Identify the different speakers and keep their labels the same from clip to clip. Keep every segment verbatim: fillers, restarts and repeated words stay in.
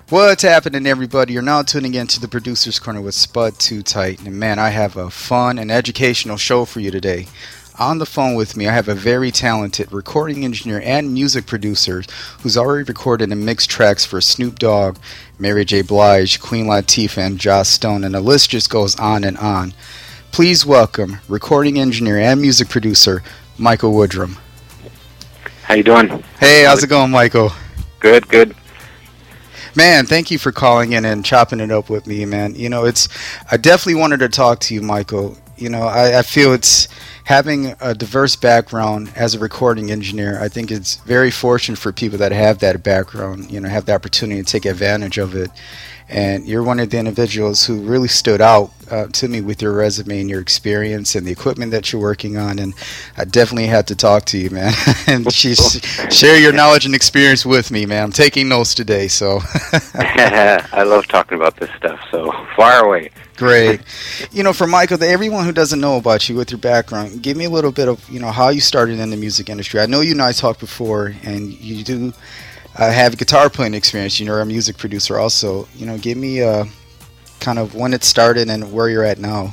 Speaker 1: What's happening, everybody? You're now tuning in to the Producer's Corner with Spud Too Tight. And man, I have a fun and educational show for you today. On the phone with me, I have a very talented recording engineer and music producer who's already recorded and mixed tracks for Snoop Dogg, Mary J. Blige, Queen Latifah, and Joss Stone, and the list just goes on and on. Please welcome recording engineer and music producer Michael Woodrum.
Speaker 2: How you doing?
Speaker 1: Hey, how's it going, Michael?
Speaker 2: Good, good.
Speaker 1: Man, thank you for calling in and chopping it up with me, man. You know, it's I definitely wanted to talk to you, Michael. You know, I, I feel it's having a diverse background as a recording engineer. I think it's very fortunate for people that have that background, you know, have the opportunity to take advantage of it. And you're one of the individuals who really stood out uh, to me with your resume and your experience and the equipment that you're working on. And I definitely had to talk to you, man, and she's, share your knowledge and experience with me, man. I'm taking notes today, so.
Speaker 2: I love talking about this stuff, so fire away.
Speaker 1: Great. You know, for Michael, everyone who doesn't know about you with your background, give me a little bit of, you know, how you started in the music industry. I know you and I talked before, and you do uh, have guitar playing experience. You know, you're a music producer also. You know, give me uh, kind of when it started and where you're at now.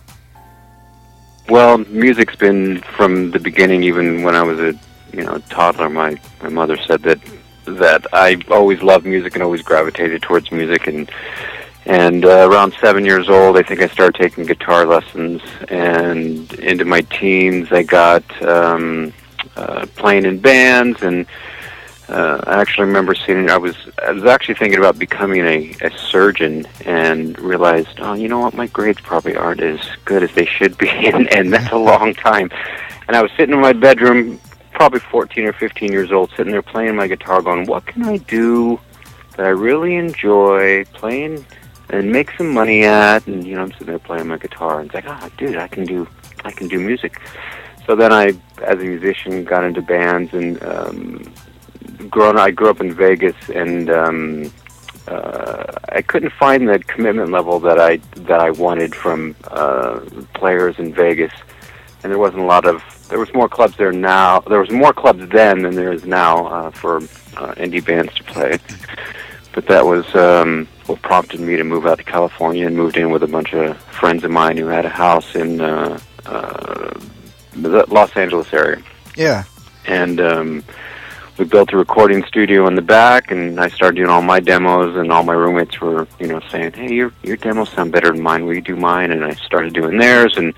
Speaker 2: Well, music's been from the beginning, even when I was a, you know, toddler. My, my mother said that, that I always loved music and always gravitated towards music, and And uh, around seven years old, I think I started taking guitar lessons, and into my teens, I got um, uh, playing in bands, and uh, I actually remember seeing. I was I was actually thinking about becoming a, a surgeon, and realized, oh, you know what, my grades probably aren't as good as they should be, and, and that's a long time. And I was sitting in my bedroom, probably fourteen or fifteen years old, sitting there playing my guitar, going, what can I do that I really enjoy playing and make some money at? And you know, I'm sitting there playing my guitar, and it's like, oh, dude, I can do, I can do music. So then I, as a musician, got into bands, and um, grown. I grew up in Vegas, and um, uh, I couldn't find the commitment level that I that I wanted from uh, players in Vegas, and there wasn't a lot of. There was more clubs there now. There was more clubs then than there is now uh, for uh, indie bands to play. But that was um, what prompted me to move out to California, and moved in with a bunch of friends of mine who had a house in uh, uh, the Los Angeles area.
Speaker 1: Yeah.
Speaker 2: And um, we built a recording studio in the back, and I started doing all my demos, and all my roommates were, you know, saying, hey, your your demos sound better than mine. Will you do mine? And I started doing theirs, and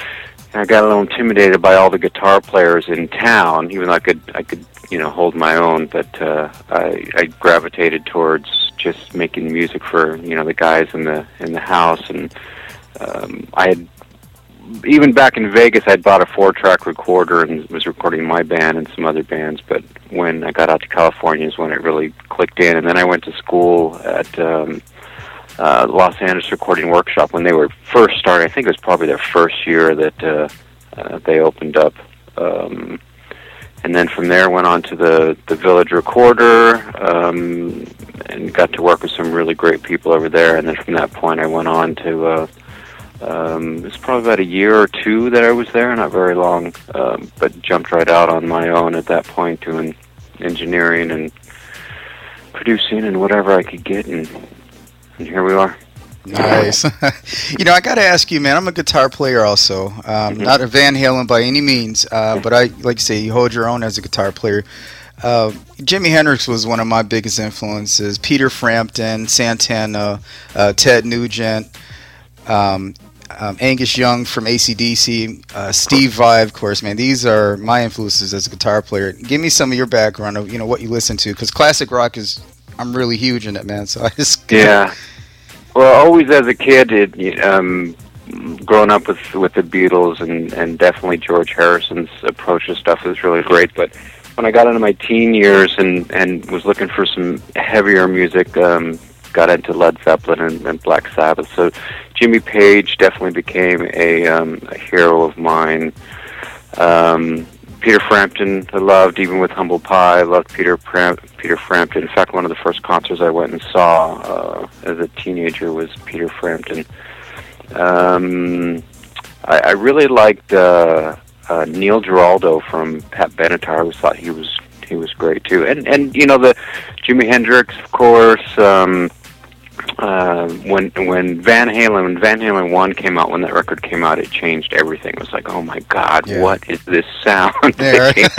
Speaker 2: I got a little intimidated by all the guitar players in town, even though I could, I could, you know, hold my own. But uh, I, I gravitated towards just making music for, you know, the guys in the in the house. And um, I had, even back in Vegas, I'd bought a four-track recorder and was recording my band and some other bands. But when I got out to California is when it really clicked in. And then I went to school at Um, Uh, Los Angeles Recording Workshop when they were first starting. I think it was probably their first year that uh, uh, they opened up. Um, and then from there went on to the, the Village Recorder um, and got to work with some really great people over there. And then from that point I went on to, uh, um, it was probably about a year or two that I was there, not very long, um, but jumped right out on my own at that point, doing engineering and producing and whatever I could get, and And here we are.
Speaker 1: Nice. You know, I got to ask you, man, I'm a guitar player also. Um, mm-hmm. Not a Van Halen by any means, uh, but I, like you say, you hold your own as a guitar player. Uh, Jimi Hendrix was one of my biggest influences. Peter Frampton, Santana, uh, Ted Nugent, um, um, Angus Young from A C D C, uh, Steve Vai, of course, man. These are my influences as a guitar player. Give me some of your background of, you know, what you listen to, because classic rock is, I'm really huge in it, man. So I just...
Speaker 2: Yeah. Well, always as a kid, it, um, growing up with with the Beatles and, and definitely George Harrison's approach to stuff was really great. But when I got into my teen years and, and was looking for some heavier music, um, got into Led Zeppelin and, and Black Sabbath. So Jimmy Page definitely became a, um, a hero of mine. Um, Peter Frampton, I loved, even with Humble Pie. I loved Peter Pram- Peter Frampton. In fact, one of the first concerts I went and saw uh, as a teenager was Peter Frampton. Um, I, I really liked uh, uh, Neil Giraldo from Pat Benatar. I always thought he was he was great too. And and you know the Jimi Hendrix, of course. Um, uh, when when Van Halen when Van Halen one came out, when that record came out, it changed everything. It was like, oh my God,
Speaker 1: Yeah.
Speaker 2: what is this sound?
Speaker 1: Yeah, right.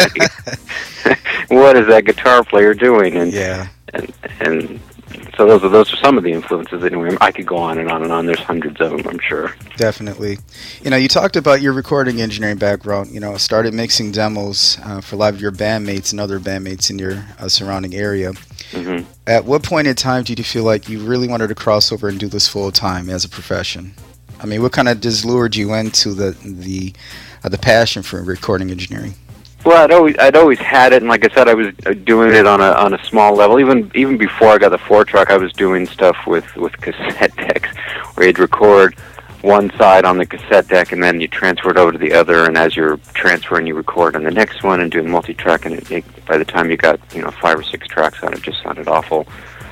Speaker 2: What is that guitar player doing? And
Speaker 1: Yeah.
Speaker 2: and and so those are those are some of the influences. Anyway, I could go on and on and on. There's hundreds of them, I'm sure.
Speaker 1: Definitely. You know, you talked about your recording engineering background. You know, started mixing demos uh, for a lot of your bandmates and other bandmates in your uh, surrounding area.
Speaker 2: hmm
Speaker 1: At what point in time did you feel like you really wanted to cross over and do this full time as a profession? I mean, what kind of just lured you into the the uh, the passion for recording engineering?
Speaker 2: Well, I'd always I'd always had it, and like I said, I was doing it on a on a small level. Even even before I got the four track, I was doing stuff with with cassette decks, where you'd record one side on the cassette deck, and then you transfer it over to the other. And as you're transferring, you record on the next one and doing multi-track. And it, it, by the time you got you know five or six tracks on it, just sounded awful.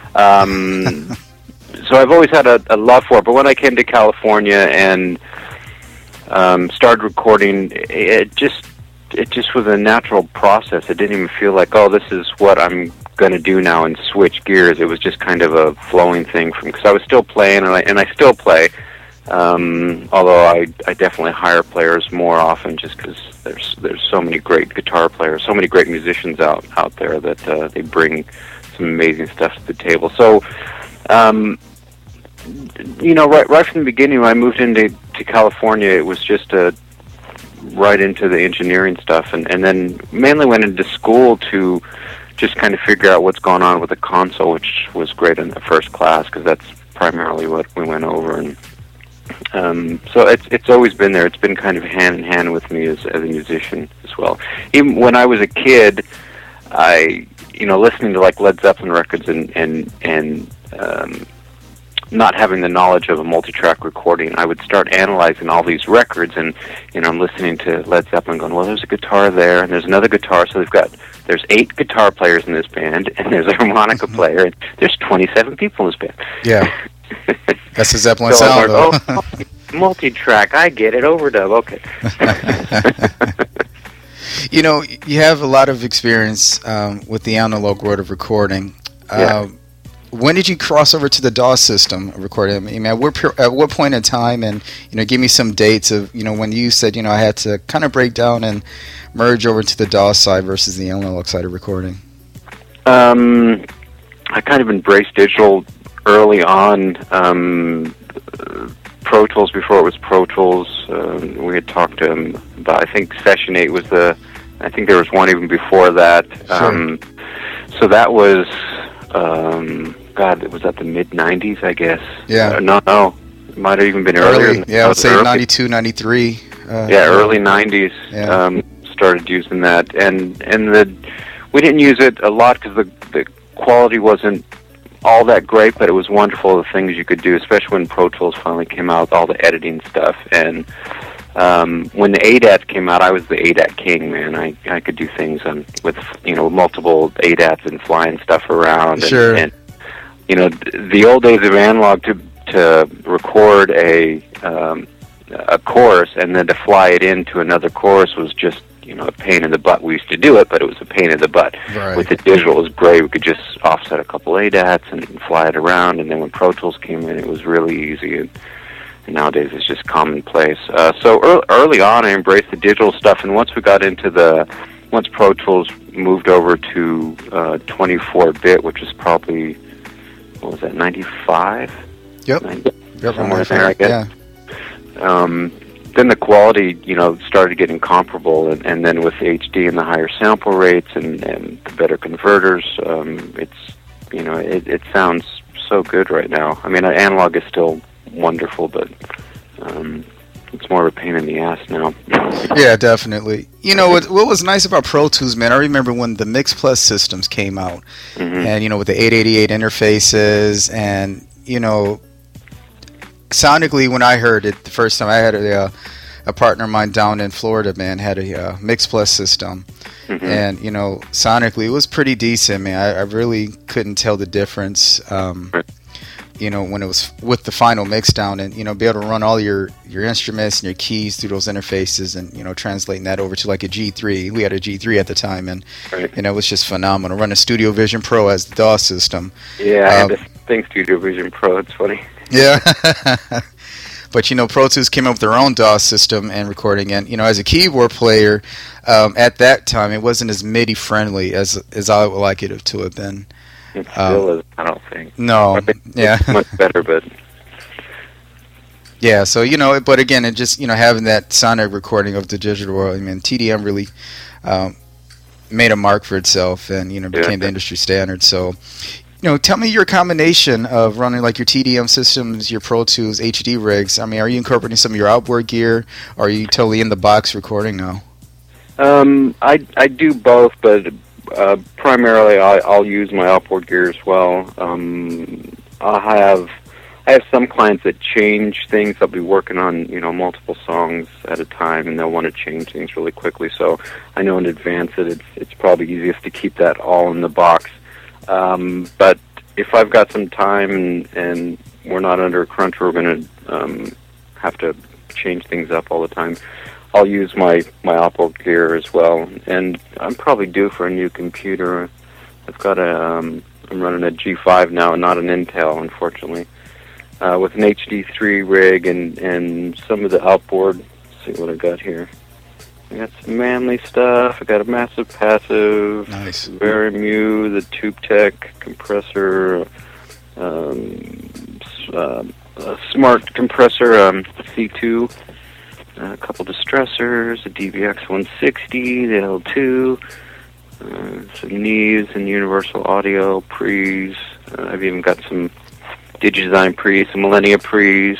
Speaker 2: Um, so I've always had a, a love for it. But when I came to California and um, started recording, it, it just it just was a natural process. It didn't even feel like, oh, this is what I'm going to do now and switch gears. It was just kind of a flowing thing from, because I was still playing, and I, and I still play, um, although I, I definitely hire players more often just because there's there's so many great guitar players, so many great musicians out, out there that uh, they bring some amazing stuff to the table. So, um, you know, right right from the beginning when I moved into to California, it was just a right into the engineering stuff, and, and then mainly went into school to just kind of figure out what's going on with the console, which was great in the first class because that's primarily what we went over. And um, so it's it's always been there. It's been kind of hand in hand with me as, as a musician as well. Even when I was a kid, I you know listening to like Led Zeppelin records and and and um, not having the knowledge of a multi-track recording, I would start analyzing all these records, and you know, I'm listening to Led Zeppelin, going, "Well, there's a guitar there, and there's another guitar, so they've got there's eight guitar players in this band, and there's a harmonica player, and there's twenty-seven people in this band."
Speaker 1: Yeah, that's the Zeppelin
Speaker 2: so
Speaker 1: sound.
Speaker 2: I learned, oh, multi-track, I get it, overdub, okay.
Speaker 1: You know, you have a lot of experience um, with the analog world of recording.
Speaker 2: Yeah.
Speaker 1: Um, When did you cross over to the D A W system of recording? I mean, at what, at what point in time, and you know, give me some dates of you know when you said you know I had to kind of break down and merge over to the D A W side versus the analog side of recording.
Speaker 2: Um, I kind of embraced digital early on. Um, Pro Tools before it was Pro Tools. Um, we had talked to him about. I think Session Eight was the. I think there was one even before that.
Speaker 1: Sure.
Speaker 2: Um, so that was. Um, God, it was at the mid nineties, I guess.
Speaker 1: Yeah.
Speaker 2: Uh, no, no. It might have even been
Speaker 1: Early,
Speaker 2: earlier.
Speaker 1: yeah, I would say
Speaker 2: early.
Speaker 1: ninety-two, ninety-three. Uh,
Speaker 2: Yeah, early nineties.
Speaker 1: Yeah.
Speaker 2: Um, started using that, and and the we didn't use it a lot because the the quality wasn't all that great, but it was wonderful the things you could do, especially when Pro Tools finally came out with all the editing stuff. And um, when the A D A T came out, I was the A D A T king, man. I I could do things on with you know multiple A D A Ts and flying stuff around. And,
Speaker 1: Sure.
Speaker 2: and you know the old days of analog to to record a um, a chorus and then to fly it into another chorus was just you know a pain in the butt. We used to do it, but it was a pain in the butt.
Speaker 1: Right.
Speaker 2: With the digital, it was great. We could just offset a couple A D A Ts and fly it around. And then when Pro Tools came in, it was really easy. And, and nowadays, it's just commonplace. Uh, so early, early on, I embraced the digital stuff. And once we got into the, once Pro Tools moved over to uh, twenty-four bit, which is probably, what was that, ninety-five?
Speaker 1: Yep.
Speaker 2: ninety,
Speaker 1: Yep.
Speaker 2: somewhere in there, I guess.
Speaker 1: Yeah.
Speaker 2: Um, then the quality, you know, started getting comparable, and, and then with H D and the higher sample rates and, and the better converters, um, it's, you know, it, it sounds so good right now. I mean, analog is still wonderful, but um, it's more of a pain in the ass now.
Speaker 1: Yeah, definitely. You know, what, what was nice about Pro Tools, man, I remember when the Mix Plus systems came out,
Speaker 2: Mm-hmm.
Speaker 1: and, you know, with the eight eighty-eight interfaces, and, you know, sonically, when I heard it the first time, I had a, uh, a partner of mine down in Florida, man, had a uh, Mix Plus system.
Speaker 2: Mm-hmm.
Speaker 1: And, you know, sonically, it was pretty decent, man. I, I really couldn't tell the difference. Um,
Speaker 2: Right.
Speaker 1: you know, when it was with the final mix down, and you know, be able to run all your your instruments and your keys through those interfaces, and you know, translating that over to like a G three. We had a G three at the time, and
Speaker 2: Right.
Speaker 1: you know, it was just phenomenal. Running Studio Vision Pro as the DAW system.
Speaker 2: Yeah, I
Speaker 1: Um,
Speaker 2: had this thing, Studio Vision Pro. It's funny.
Speaker 1: Yeah. But you know, Pro Tools came up with their own DAW system and recording, and you know, as a keyboard player, um, at that time, it wasn't as MIDI friendly as as I would like it to have been.
Speaker 2: It
Speaker 1: Um,
Speaker 2: still is, I don't think.
Speaker 1: No,
Speaker 2: I think
Speaker 1: yeah.
Speaker 2: it's much better, but
Speaker 1: Yeah, so you know, but again, it just, you know, having that sonic recording of the digital world. I mean, T D M really um, made a mark for itself, and you know, became
Speaker 2: Yeah.
Speaker 1: the industry standard. So, you know, tell me your combination of running like your T D M systems, your Pro Tools H D rigs. I mean, are you incorporating some of your outboard gear, or are you totally in the box recording now?
Speaker 2: Um, I I do both, but uh, primarily I, I'll use my outboard gear as well. Um, I have I have some clients that change things. They'll be working on, you know, multiple songs at a time, and they'll want to change things really quickly. So I know in advance that it's it's probably easiest to keep that all in the box. Um, but if I've got some time and and we're not under a crunch, we're going to um, have to change things up all the time, I'll use my, my outboard gear as well. And I'm probably due for a new computer. I've got a, um, I'm running a G five now, not an Intel, unfortunately, uh, with an H D three rig and, and some of the outboard. Let's see what I got here. I got some manly stuff. I got a massive passive,
Speaker 1: Nice.
Speaker 2: Very Mew, the Tube Tech compressor, um, s- uh, a smart compressor, um, C two. Uh, a couple distressors, a D V X one sixty, the L two, uh, some Neves and Universal Audio pre's. Uh, I've even got some Digidesign pre's, some Millennia pre's,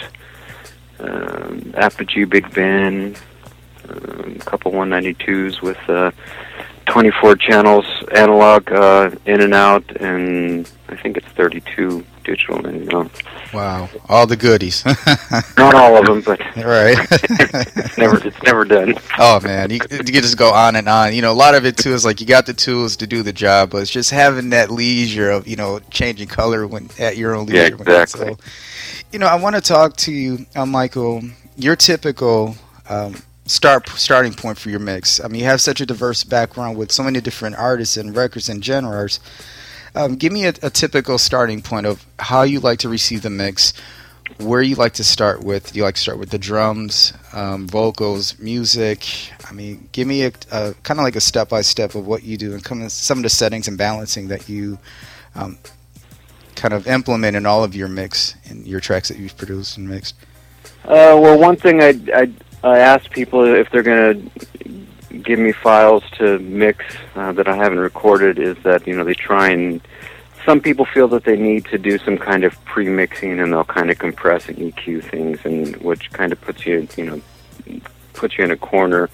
Speaker 2: um, Apogee Big Ben, um, a couple one ninety-twos with uh, twenty-four channels analog uh, in and out, and I think it's thirty-two digital in and out.
Speaker 1: Wow, all the goodies.
Speaker 2: Not all of them, but
Speaker 1: Right.
Speaker 2: it's never it's never done.
Speaker 1: Oh man, you, you can just go on and on. You know, a lot of it too is like you got the tools to do the job, but it's just having that leisure of, you know, changing color when at your own leisure.
Speaker 2: Yeah, exactly.
Speaker 1: So, you know, I want to talk to you, uh, Michael. Your typical um, start starting point for your mix. I mean, you have such a diverse background with so many different artists and records and genres. Um, give me a, a typical starting point of how you like to receive the mix. Where you like to start with? Do you like to start with the drums, um, vocals, music? I mean, give me a, a kind of like a step by step of what you do and come some of the settings and balancing that you um, kind of implement in all of your mix and your tracks that you've produced and mixed.
Speaker 2: Uh, well, one thing I, I, I ask people if they're going to give me files to mix uh, that I haven't recorded is that, you know, they try and, some people feel that they need to do some kind of pre-mixing, and they'll kind of compress and E Q things, and which kind of puts you, you know, puts you in a corner.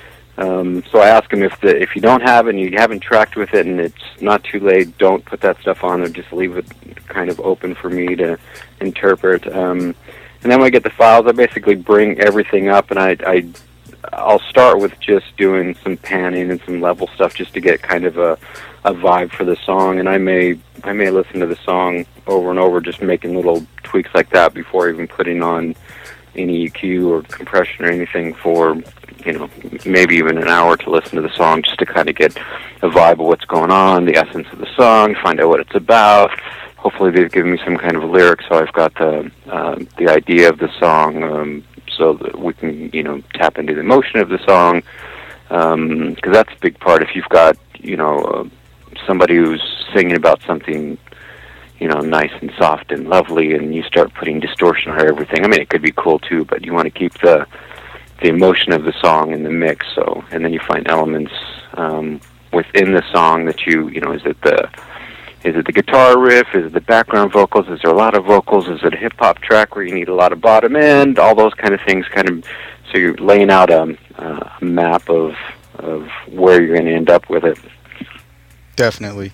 Speaker 2: Um, so I ask them if the if you don't have it and you haven't tracked with it and it's not too late, don't put that stuff on there. Just leave it kind of open for me to interpret. Um, and then when I get the files, I basically bring everything up, and I, I I'll start with just doing some panning and some level stuff just to get kind of a, a vibe for the song. And I may I may listen to the song over and over, just making little tweaks like that before even putting on any E Q or compression or anything for, you know, maybe even an hour to listen to the song, just to kind of get a vibe of what's going on, the essence of the song, find out what it's about. Hopefully they've given me some kind of lyric, so I've got the uh, the idea of the song, um, so that we can, you know, tap into the emotion of the song, because um, that's a big part. If you've got, you know, uh, somebody who's singing about something, you know, nice and soft and lovely, and you start putting distortion on everything, I mean, it could be cool too, but you want to keep the the emotion of the song in the mix. So, and then you find elements um, within the song that you, you know, is it the is it the guitar riff? Is it the background vocals? Is there a lot of vocals? Is it a hip hop track where you need a lot of bottom end? All those kind of things, kind of. So you're laying out a, a map of of where you're going to end up with it.
Speaker 1: Definitely.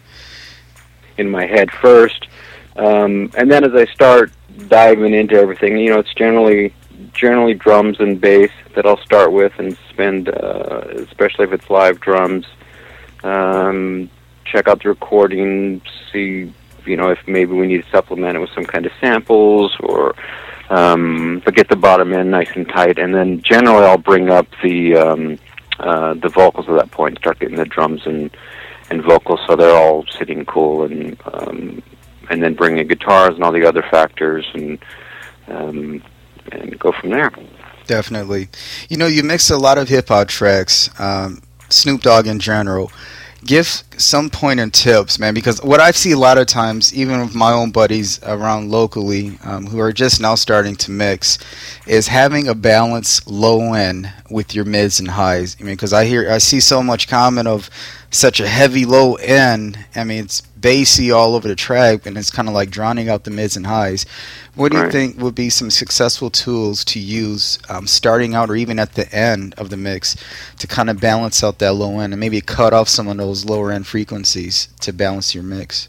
Speaker 2: In my head first, um, and then as I start diving into everything, you know, it's generally generally drums and bass that I'll start with and spend, uh, especially if it's live drums. Um, check out the recording, see you know, if maybe we need to supplement it with some kind of samples, or um, but get the bottom end nice and tight, and then generally I'll bring up the um, uh, the vocals at that point, start getting the drums and and vocals so they're all sitting cool, and um, and then bring in guitars and all the other factors, and um, and go from there.
Speaker 1: Definitely. You know, you mix a lot of hip hop tracks, um, Snoop Dogg in general. Give some point and tips, man, because what I see a lot of times, even with my own buddies around locally um, who are just now starting to mix, is having a balanced low end with your mids and highs. I mean, because I hear, I see so much comment of such a heavy low end. I mean, it's bassy all over the track, and it's kind of like drowning out the mids and highs. What do you
Speaker 2: Right.
Speaker 1: think would be some successful tools to use um, starting out or even at the end of the mix to kind of balance out that low end and maybe cut off some of those lower end frequencies to balance your mix?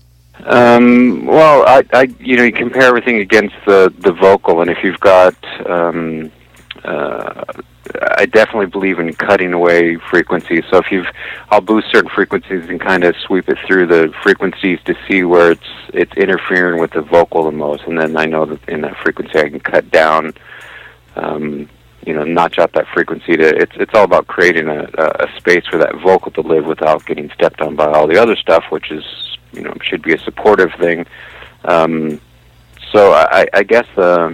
Speaker 2: Um, well, I, I, you know, you compare everything against the, the vocal, and if you've got, um, uh, I definitely believe in cutting away frequencies. So if you've, I'll boost certain frequencies and kind of sweep it through the frequencies to see where it's it's interfering with the vocal the most, and then I know that in that frequency I can cut down, um, you know, notch out that frequency. To it's it's all about creating a, a space for that vocal to live without getting stepped on by all the other stuff, which is, you know, should be a supportive thing. Um, so I, I guess uh,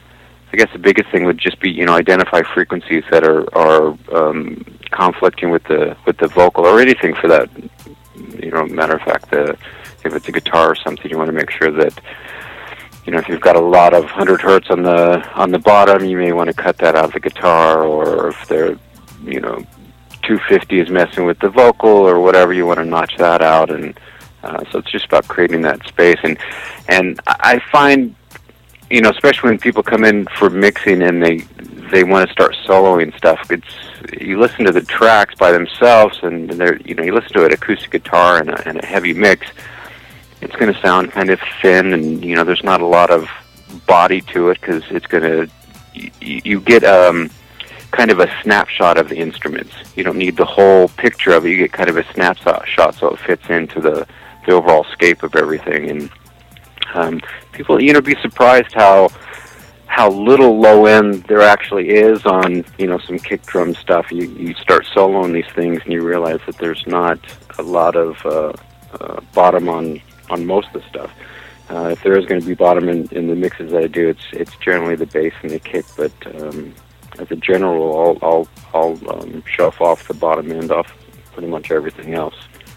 Speaker 2: I guess the biggest thing would just be, you know, identify frequencies that are are um, conflicting with the with the vocal, or anything for that. You know, matter of fact, the if it's a guitar or something, you want to make sure that, you know, if you've got a lot of one hundred hertz on the on the bottom, you may want to cut that out of the guitar, or if they're, you know, two fifty is messing with the vocal or whatever, you want to notch that out. And uh, so it's just about creating that space. And and I find, you know, especially when people come in for mixing and they they want to start soloing stuff, it's, you listen to the tracks by themselves, and they're, you know, you listen to an acoustic guitar and a, and a heavy mix, it's going to sound kind of thin, and, you know, there's not a lot of body to it, because it's going to, you, you get um, kind of a snapshot of the instruments. You don't need the whole picture of it. You get kind of a snapshot so it fits into the, the overall scape of everything. And um, people, you know, be surprised how how little low end there actually is on, you know, some kick drum stuff. You you start soloing these things and you realize that there's not a lot of uh, uh, bottom on on most of the stuff. Uh, if there is going to be bottom in, in the mixes that I do, it's it's generally the bass and the kick. But um, as a general, I'll I'll, I'll um, shelf off the bottom end off pretty much everything else.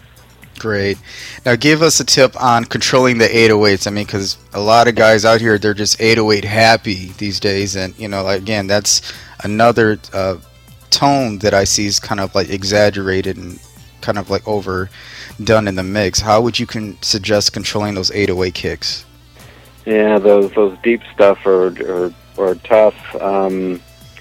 Speaker 1: Great. Now give us a tip on controlling the eight oh eights. I mean, because a lot of guys out here, they're just eight oh eight happy these days. And, you know, again, that's another uh, tone that I see is kind of like exaggerated and kind of like overdone in the mix. How would you can suggest controlling those eight oh eight kicks?
Speaker 2: Yeah, those those deep stuff are are, are tough. Um,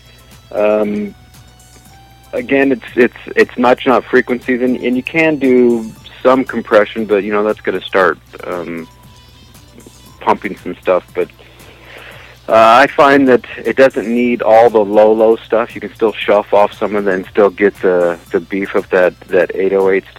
Speaker 2: um, again, it's it's it's notching out frequencies, and, and you can do some compression, but, you know, that's going to start um, pumping some stuff. But uh, I find that it doesn't need all the low, low stuff. You can still shelf off some of it and still get the, the beef of that, that eight oh eight.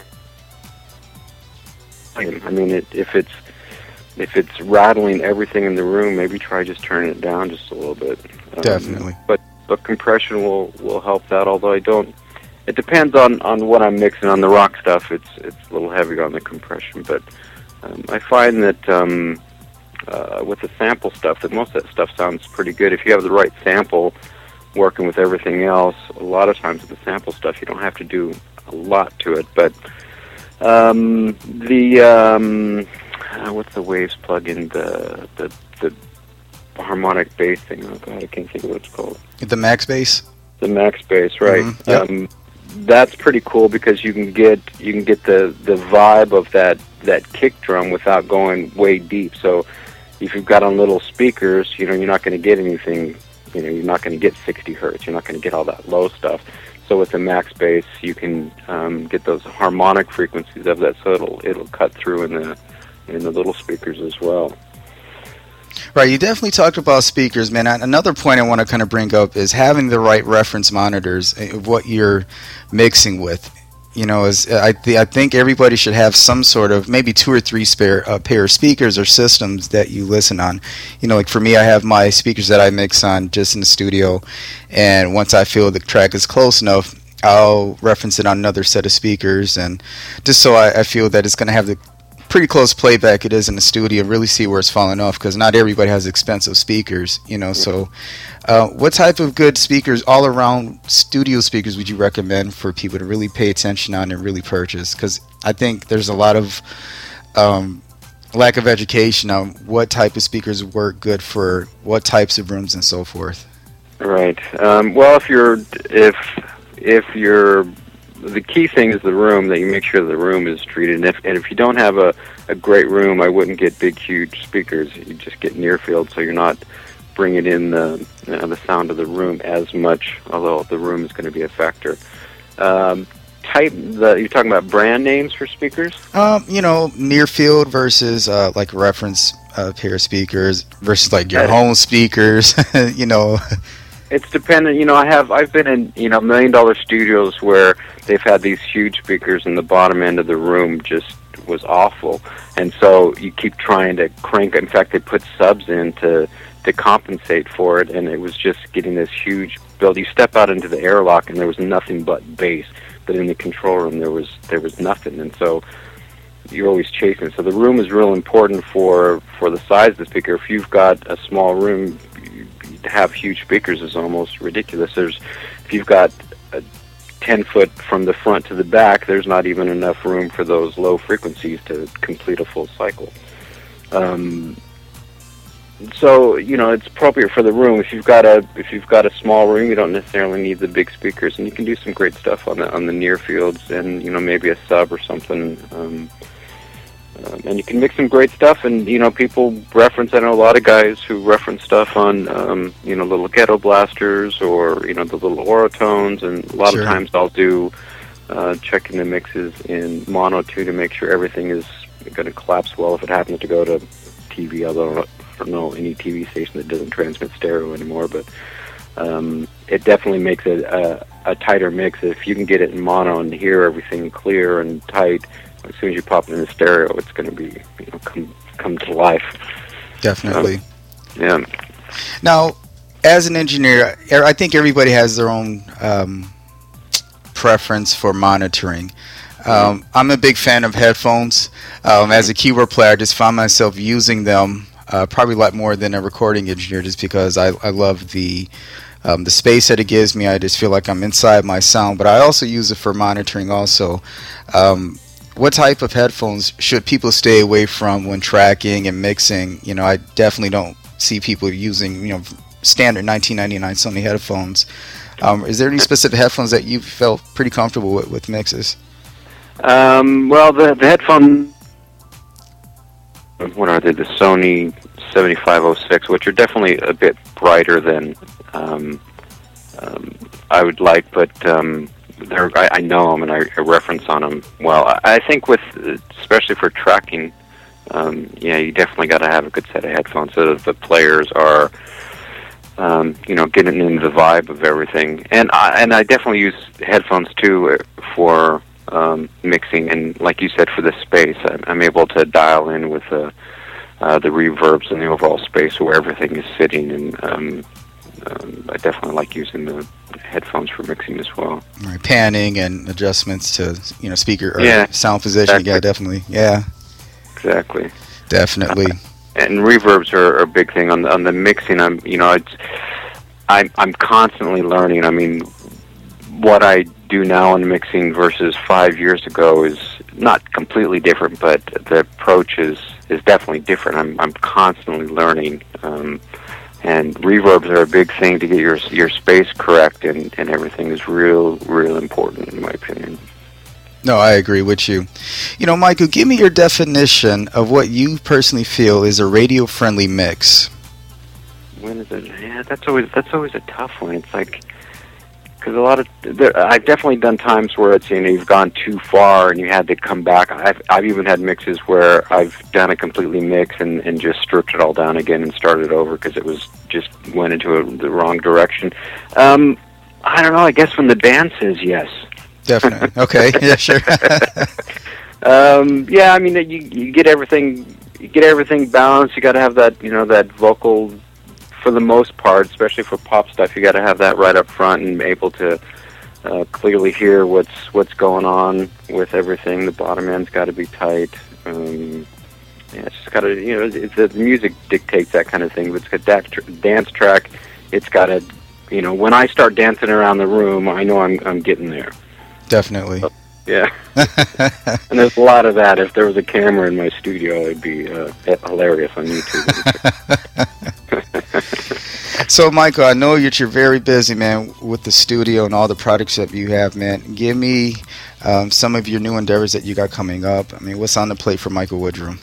Speaker 2: I mean, it, if it's if it's rattling everything in the room, maybe try just turning it down just a little bit. Um,
Speaker 1: Definitely.
Speaker 2: But but compression will, will help that, although I don't. It depends on, on what I'm mixing. On the rock stuff, it's it's a little heavier on the compression, but um, I find that um, uh, with the sample stuff, that most of that stuff sounds pretty good. If you have the right sample working with everything else, a lot of times with the sample stuff, you don't have to do a lot to it. But um, the um, uh, what's the Waves plugin? The the the harmonic bass thing. Oh God, I can't think of what it's called.
Speaker 1: The Max Bass?
Speaker 2: The Max Bass, right?
Speaker 1: Mm-hmm. Yep.
Speaker 2: Um, that's pretty cool because you can get you can get the, the vibe of that, that kick drum without going way deep. So if you've got on little speakers, you know, you're not going to get anything. You know, you're not going to get sixty hertz. You're not going to get all that low stuff. So with the Max Bass, you can um, get those harmonic frequencies of that. So it'll it'll cut through in the in the little speakers as well.
Speaker 1: Right, you definitely talked about speakers, man. Another point I want to kind of bring up is having the right reference monitors of what you're mixing with. you know, is I th- I think everybody should have some sort of maybe two or three spare uh, pair of speakers or systems that you listen on. You know, like for me, I have my speakers that I mix on just in the studio, and once I feel the track is close enough, I'll reference it on another set of speakers, and just so I, I feel that it's going to have the pretty close playback it is in the studio, really see where it's falling off, because not everybody has expensive speakers, you know. So uh, what type of good speakers, all around studio speakers, would you recommend for people to really pay attention on and really purchase? Because I think there's a lot of um, lack of education on what type of speakers work good for what types of rooms and so forth.
Speaker 2: Right. Um, well, if you're if if you're the key thing is the room, that you make sure the room is treated. And if, and if you don't have a, a great room, I wouldn't get big, huge speakers. You just get near field, so you're not bringing in the you know, the sound of the room as much, although the room is going to be a factor. Um, type the you're talking about brand names for speakers?
Speaker 1: Um, you know, near field versus uh, like a reference uh, pair of speakers versus like your home speakers. You know.
Speaker 2: It's dependent. You know, I have I've been in you know million dollar studios where they've had these huge speakers and the bottom end of the room just was awful, and so you keep trying to crank. In fact, they put subs in to to compensate for it, and it was just getting this huge build. You step out into the airlock and there was nothing but bass, but in the control room there was there was nothing, and so you're always chasing. So the room is real important for for the size of the speaker. If you've got a small room, to have huge speakers is almost ridiculous. There's, if you've got a ten foot from the front to the back, there's not even enough room for those low frequencies to complete a full cycle. Um, so you know it's appropriate for the room. If you've got a if you've got a small room, you don't necessarily need the big speakers, and you can do some great stuff on the on the near fields, and you know maybe a sub or something. Um, Um, and you can mix some great stuff, and you know people reference. I know a lot of guys who reference stuff on um, you know little ghetto blasters or you know the little Orotones, and a lot
Speaker 1: Sure.
Speaker 2: of times I'll do uh, checking the mixes in mono too to make sure everything is going to collapse well. If it happens to go to T V, although I don't know any T V station that doesn't transmit stereo anymore, but um, it definitely makes it a, a tighter mix. If you can get it in mono and hear everything clear and tight, as soon as you pop it in the stereo, it's going to be, you know, come come to life.
Speaker 1: Definitely.
Speaker 2: Um, yeah.
Speaker 1: Now, as an engineer, I think everybody has their own um, preference for monitoring. Um, I'm a big fan of headphones. Um, as a keyboard player, I just find myself using them uh, probably a lot more than a recording engineer, just because I, I love the um, the space that it gives me. I just feel like I'm inside my sound, but I also use it for monitoring also. Um, What type of headphones should people stay away from when tracking and mixing? You know, I definitely don't see people using, you know, standard nineteen ninety-nine Sony headphones. Um, is there any specific headphones that you felt pretty comfortable with, with mixes?
Speaker 2: Um, well, the the headphone, what are they? The Sony seventy-five oh six, which are definitely a bit brighter than um, um, I would like, but um, They're, I, I know them and I, I reference on them well. I, I think with, especially for tracking, um, yeah, you definitely got to have a good set of headphones so that the players are, um, you know, getting into the vibe of everything. And I, and I definitely use headphones too for um, mixing, and like you said, for the space. I'm, I'm able to dial in with the uh, the reverbs and the overall space where everything is sitting, and um, um, I definitely like using the headphones for mixing as well.
Speaker 1: Right, panning and adjustments to, you know, speaker or
Speaker 2: yeah,
Speaker 1: sound position.
Speaker 2: exactly.
Speaker 1: Yeah, definitely. Yeah,
Speaker 2: exactly.
Speaker 1: Definitely.
Speaker 2: Uh, and reverbs are, are a big thing on the on the mixing. I'm you know it's I'm I'm constantly learning. I mean, what I do now in mixing versus five years ago is not completely different, but the approach is is definitely different. I'm I'm constantly learning. Um, And reverbs are a big thing to get your your space correct, and, and everything is real, real important in my opinion.
Speaker 1: No, I agree with you. You know, Michael, give me your definition of what you personally feel is a radio-friendly mix.
Speaker 2: When is it? Yeah, that's always that's always a tough one. It's like, because a lot of there, I've definitely done times where it's, you know, you've gone too far and you had to come back. I've I've even had mixes where I've done a completely mix and, and just stripped it all down again and started over because it was just went into a, the wrong direction. Um, I don't know. I guess when the band says yes,
Speaker 1: Definitely. Okay. Yeah, sure.
Speaker 2: um, yeah, I mean, you you get everything you get everything balanced. You got to have that, you know, that vocal for the most part, especially for pop stuff. You got to have that right up front and able to uh, clearly hear what's what's going on with everything. The bottom end's got to be tight. Um, yeah, it's just got to, you know, it's, the music dictates that kind of thing. If it's a da- dance track, it's got to, you know, when I start dancing around the room, I know I'm I'm getting there.
Speaker 1: Definitely.
Speaker 2: So, yeah. And there's a lot of that. If there was a camera in my studio, it'd be uh, hilarious on YouTube.
Speaker 1: So, Michael, I know that you're very busy, man, with the studio and all the products that you have, man. Give me um, some of your new endeavors that you got coming up. I mean, what's on the plate for Michael Woodrum?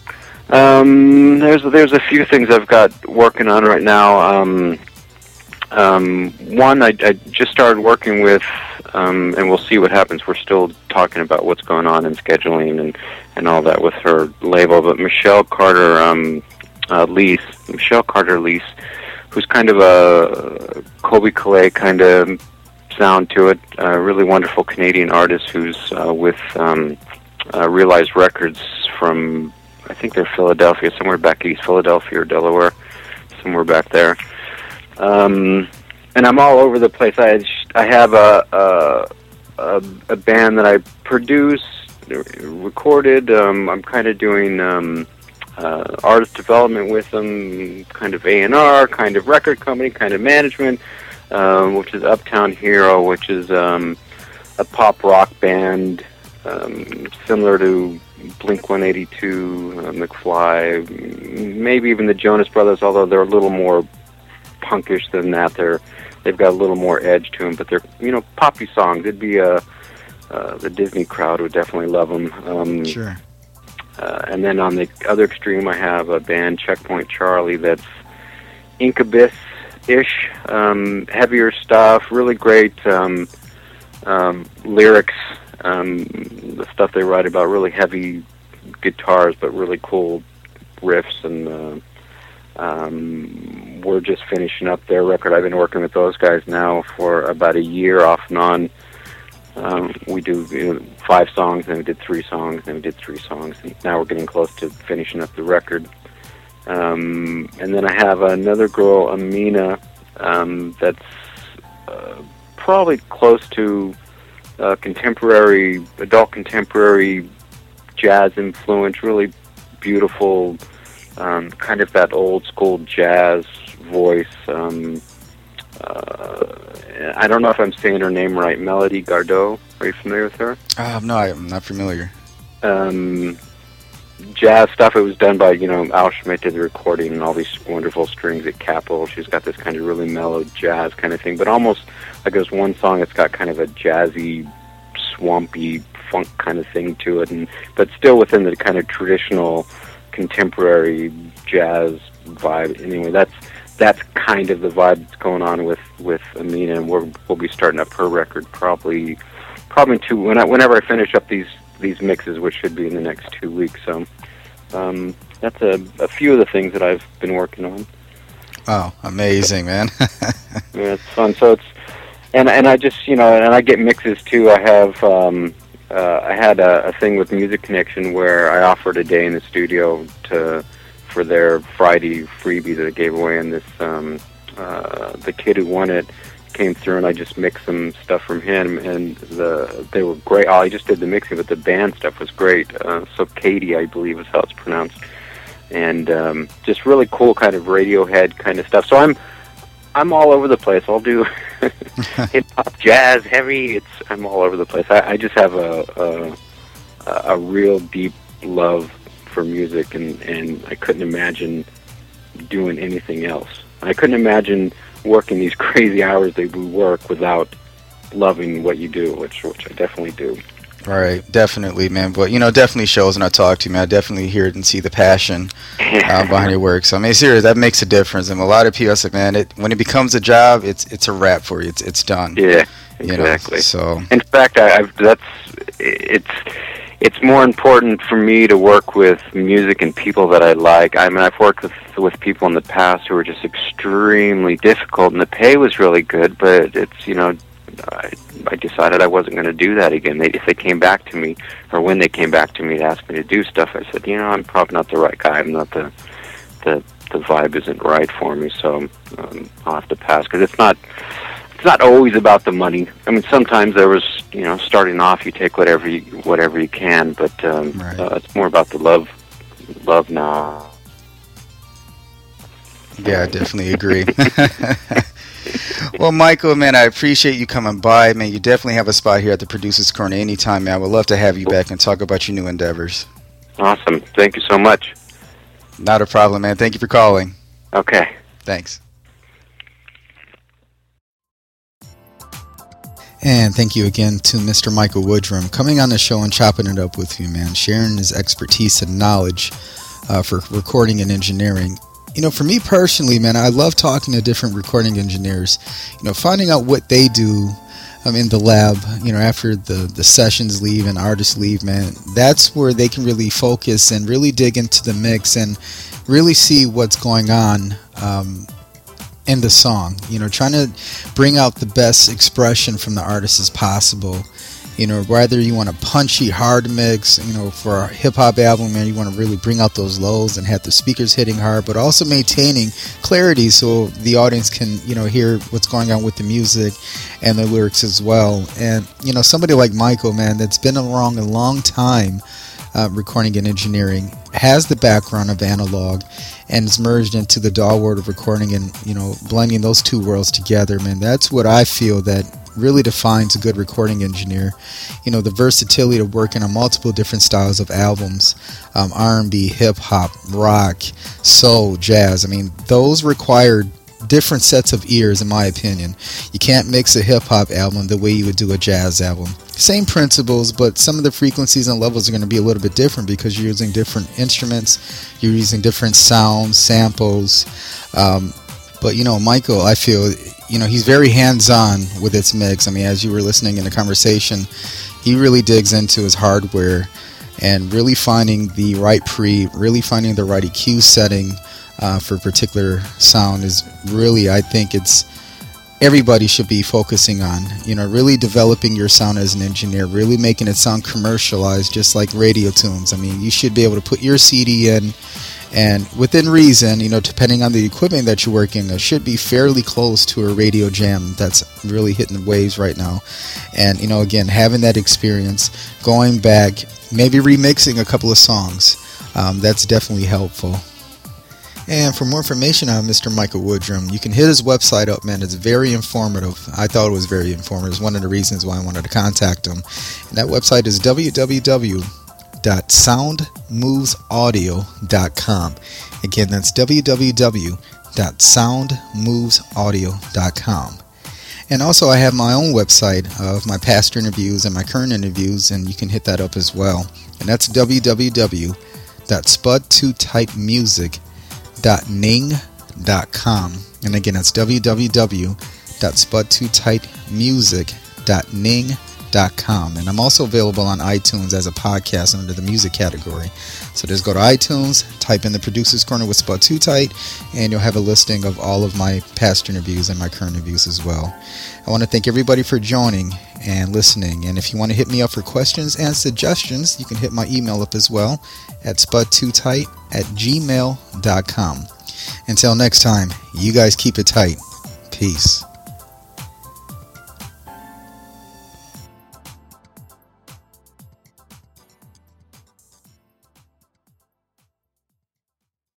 Speaker 2: Um, there's there's a few things I've got working on right now. Um, um, one, I, I just started working with, um, and we'll see what happens. We're still talking about what's going on and scheduling and, and all that with her label. But Michelle Carter um, uh, Lease, Michelle Carter Lease, who's kind of a Kobe Calais kind of sound to it. A really wonderful Canadian artist who's uh, with um, uh, Realized Records from, I think they're Philadelphia, somewhere back east, Philadelphia or Delaware, somewhere back there. Um, and I'm all over the place. I I have a a, a, a band that I produce, recorded. Um, I'm kind of doing um, uh, artist development with them, kind of A and R, kind of record company, kind of management, um, which is Uptown Hero, which is um, a pop rock band um, similar to Blink one eighty-two, uh, McFly, maybe even the Jonas Brothers, although they're a little more punkish than that. They're they've got a little more edge to them, but they're, you know, poppy songs. It'd be a uh, the Disney crowd would definitely love them. Um,
Speaker 1: Sure.
Speaker 2: Uh, and then on the other extreme, I have a band, Checkpoint Charlie, that's Incubus-ish, um, heavier stuff, really great um, um, lyrics. Um, the stuff they write about, really heavy guitars, but really cool riffs, and uh, um, we're just finishing up their record. I've been working with those guys now for about a year, off and on. Um, we do, you know, five songs, then we did three songs, then we did three songs, and now we're getting close to finishing up the record. Um, and then I have another girl, Amina, um, that's uh, probably close to uh, contemporary, adult contemporary jazz influence, really beautiful, um, kind of that old school jazz voice. Um, uh, I don't know if I'm saying her name right. Melody Gardot. Are you familiar with her?
Speaker 1: Uh, no, I'm not familiar.
Speaker 2: Um, jazz stuff. It was done by, you know, Al Schmidt did the recording and all these wonderful strings at Capitol. She's got this kind of really mellow jazz kind of thing, but almost like there's one song that's got kind of a jazzy, swampy funk kind of thing to it, and but still within the kind of traditional contemporary jazz vibe. Anyway, that's that's kind of the vibe that's going on with with Amina, and we're, we'll be starting up her record probably probably in two when I, whenever I finish up these these mixes, which should be in the next two weeks. So um, that's a, a few of the things that I've been working on.
Speaker 1: Oh, amazing, man!
Speaker 2: Yeah, it's fun. So it's and and I just, you know, and I get mixes too. I have um, uh, I had a, a thing with Music Connection where I offered a day in the studio to for their Friday freebie that I gave away, and this um, uh, the kid who won it came through, and I just mixed some stuff from him, and the they were great. Oh, I just did the mixing, but the band stuff was great. Uh, so Katie, I believe, is how it's pronounced, and um, just really cool kind of Radiohead kind of stuff. So I'm I'm all over the place. I'll do hip hop, jazz, heavy. It's I'm all over the place. I, I just have a, a a real deep love for music, and and I couldn't imagine doing anything else. I couldn't imagine working these crazy hours that we work without loving what you do, which which I definitely do.
Speaker 1: Right, definitely, man. But, you know, it definitely shows when I talk to you, man. I definitely hear it and see the passion uh, behind your work. So, I mean, seriously, that makes a difference. And a lot of people, I say, man, it, when it becomes a job, it's it's a wrap for you. It's it's done.
Speaker 2: Yeah,
Speaker 1: exactly. You know, so,
Speaker 2: in fact, I, I've that's it's it's more important for me to work with music and people that I like. I mean, I've worked with with people in the past who were just extremely difficult, and the pay was really good, but it's, you know, I, I decided I wasn't going to do that again. They, if they came back to me, or when they came back to me to ask me to do stuff, I said, you know, I'm probably not the right guy. I'm not the the the vibe isn't right for me, so um, I'll have to pass, because it's not it's not always about the money. I mean, sometimes there was, you know, starting off, you take whatever you, whatever you can, but um, right. uh, it's more about the love love now.
Speaker 1: Yeah, I definitely agree. Well, Michael, man, I appreciate you coming by. Man, you definitely have a spot here at the Producer's Corner anytime, man. I would love to have you back and talk about your new endeavors.
Speaker 2: Awesome. Thank you so much.
Speaker 1: Not a problem, man. Thank you for calling.
Speaker 2: Okay.
Speaker 1: Thanks. And thank you again to Mister Michael Woodrum coming on the show and chopping it up with you, man, sharing his expertise and knowledge uh, for recording and engineering. You know, for me personally, man, I love talking to different recording engineers, you know, finding out what they do um, in the lab, you know, after the, the sessions leave and artists leave, man. That's where they can really focus and really dig into the mix and really see what's going on um, in the song, you know, trying to bring out the best expression from the artist as possible. You know, whether you want a punchy, hard mix, you know, for a hip-hop album, man, you want to really bring out those lows and have the speakers hitting hard, but also maintaining clarity so the audience can, you know, hear what's going on with the music and the lyrics as well. And, you know, somebody like Michael, man, that's been around a long time uh, recording and engineering, has the background of analog, and is merged into the D A W world of recording and, you know, blending those two worlds together, man. That's what I feel that really defines a good recording engineer. You know, the versatility to work in on multiple different styles of albums, um, R and B, hip-hop, rock, soul, jazz. I mean, those require different sets of ears, in my opinion. You can't mix a hip-hop album the way you would do a jazz album. Same principles, but some of the frequencies and levels are going to be a little bit different because you're using different instruments, you're using different sounds, samples. Um, but, you know, Michael, I feel, you know, he's very hands-on with its mix. I mean, as you were listening in the conversation, he really digs into his hardware and really finding the right pre, really finding the right E Q setting uh, for a particular sound is really, I think it's, everybody should be focusing on, you know, really developing your sound as an engineer, really making it sound commercialized, just like radio tunes. I mean, you should be able to put your C D in, and within reason, you know, depending on the equipment that you're working, it should be fairly close to a radio jam that's really hitting the waves right now. And, you know, again, having that experience, going back, maybe remixing a couple of songs, um, that's definitely helpful. And for more information on Mister Michael Woodrum, you can hit his website up, man. It's very informative. I thought it was very informative. It's one of the reasons why I wanted to contact him. And that website is w w w dot sound moves audio dot com. Again, that's w w w dot sound moves audio dot com. And also, I have my own website of my past interviews and my current interviews, and you can hit that up as well. And that's w w w dot spud two type music dot ning dot com. And again, that's w w w dot spud two type music dot ning dot com. And I'm also available on iTunes as a podcast under the music category. So just go to iTunes, type in the Producer's Corner with Spud two Tight, and you'll have a listing of all of my past interviews and my current interviews as well. I want to thank everybody for joining and listening. And if you want to hit me up for questions and suggestions, you can hit my email up as well at spud two tight at gmail dot com. Until next time, you guys keep it tight. Peace.